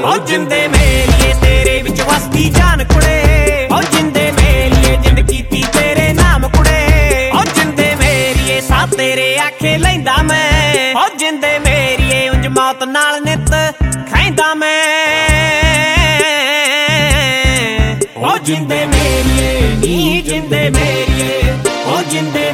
ਉਹ ਜਿੰਦੇ ਮੇਰੀਏ ਤੇਰੇ ਵਿੱਚ ਵਸਦੀ ਜਾਨ ਕੁੜੇ, ਉਹ ਜਿੰਦੇ ਮੇਰੀਏ ਜਿੰਦ ਕੀਤੀ ਤੇਰੇ ਨਾਮ ਕੁੜੇ, ਉਹ ਜਿੰਦੇ ਮੇਰੀਏ ਸਾ ਤੇਰੇ ਆਖੇ ਲੈਂਦਾ ਮੈਂ, ਉਹ ਜਿੰਦੇ ਮੇਰੀਏ ਉਂਝ ਮੌਤ ਨਾਲ ਨਿੱਤ ਖਾਂਦਾ ਮੈਂ। ਉਹ ਜਿੰਦੇ ਮੇਰੀਏ ਨੀ ਜਿੰਦੇ ਮੇਰੀਏ, ਉਹ ਜਿੰਦੇ